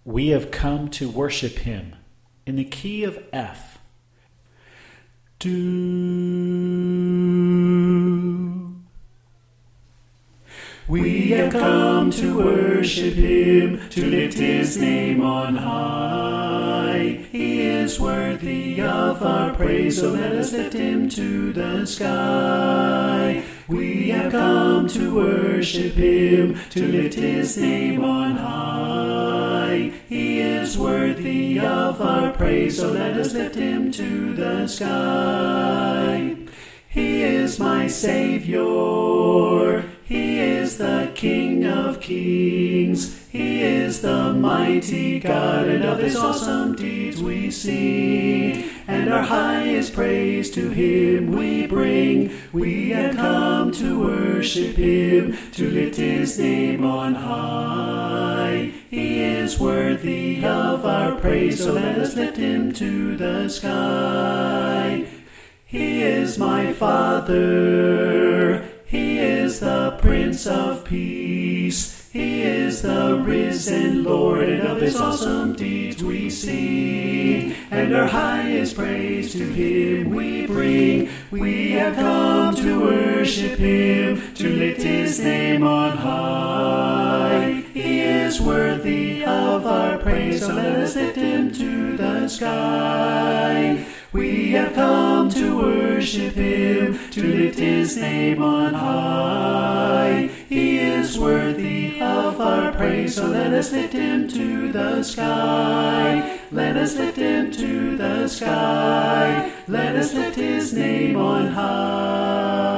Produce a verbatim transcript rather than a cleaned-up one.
We have come to worship him in the key of F. Do. We have come to worship him, to lift his name on high. He is worthy of our praise, so let us lift him to the sky. We have come to worship him, to lift his name on high. He is worthy of our praise, so let us lift him to the sky. He is my Savior. He is the King of kings. He is the mighty God, and of his awesome deeds we sing. And our highest praise to him we bring. We have come to worship him, to lift his name on high. He is worthy of our praise, so let us lift him to the sky. He is my Father. He is the Prince of Peace. He is the risen Lord, and of his awesome deeds we sing. And our highest praise to him we bring. We have come to worship him, to lift his name on high. He is worthy of our praise, so let us lift him to the sky. We have come to worship him, to lift his name on high. He is worthy of our praise, so let us lift him to the sky. Let us lift him to the sky. Let us lift his name on high.